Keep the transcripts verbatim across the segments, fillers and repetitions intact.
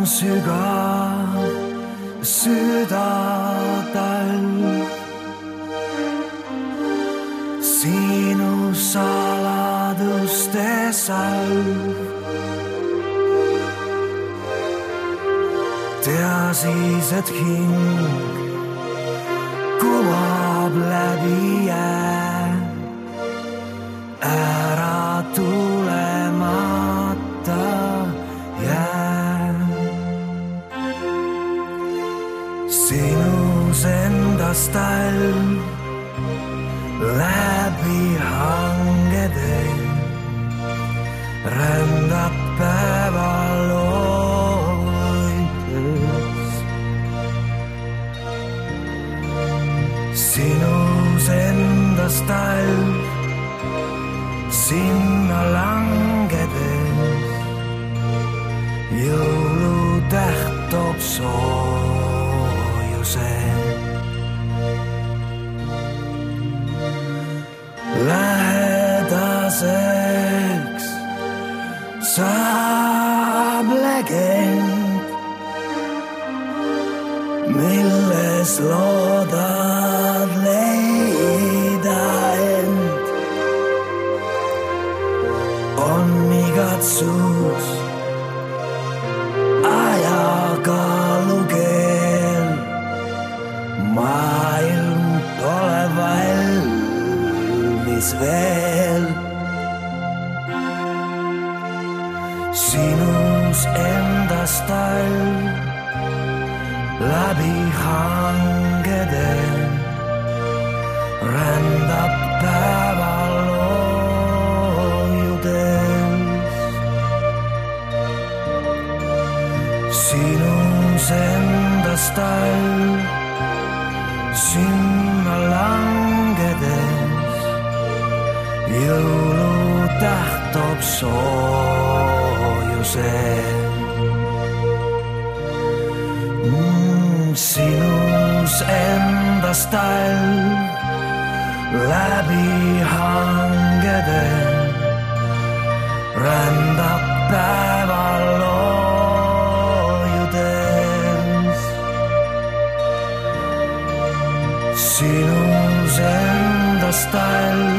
sügav südatalv. Sinu saladuste salv. Tea siis, et hing kumab läbi jää, ära tulemata jää. Sinus endas talv läbi hangede rändab päeval hoides. Sinus endas talv sinna langedes jõulutäht toob soojuse. Lähedaseks saab legend, milles loodad leida end. On igatsus ajakaalukeel, maailm pole valmis veel. Sinus endas talv läbi hangede rändab päeval hoiudes. Sinus endas talv sinna langedes jõulutäht toob soojuse. Mm, sinus endas talv läbi hangede rändab päeval hoiudes. Sinus endas talv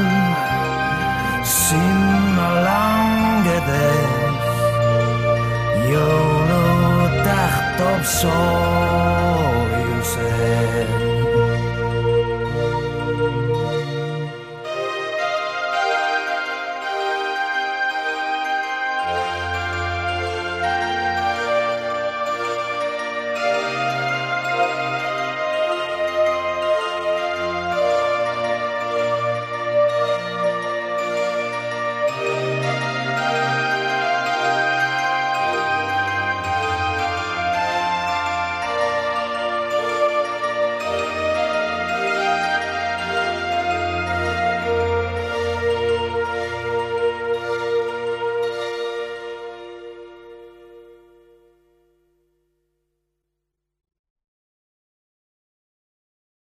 sinna langedes jõulutäht toob soojuse.